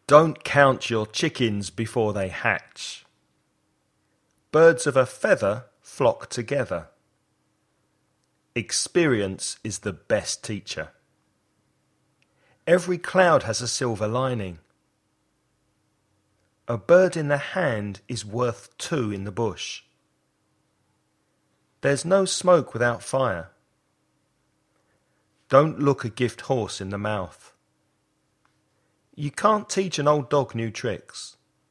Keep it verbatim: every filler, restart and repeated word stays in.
Don't count your chickens before they hatch. Birds of a feather flock together. Experience is the best teacher. Every cloud has a silver lining. A bird in the hand is worth two in the bush. There's no smoke without fire. Don't look a gift horse in the mouth. You can't teach an old dog new tricks.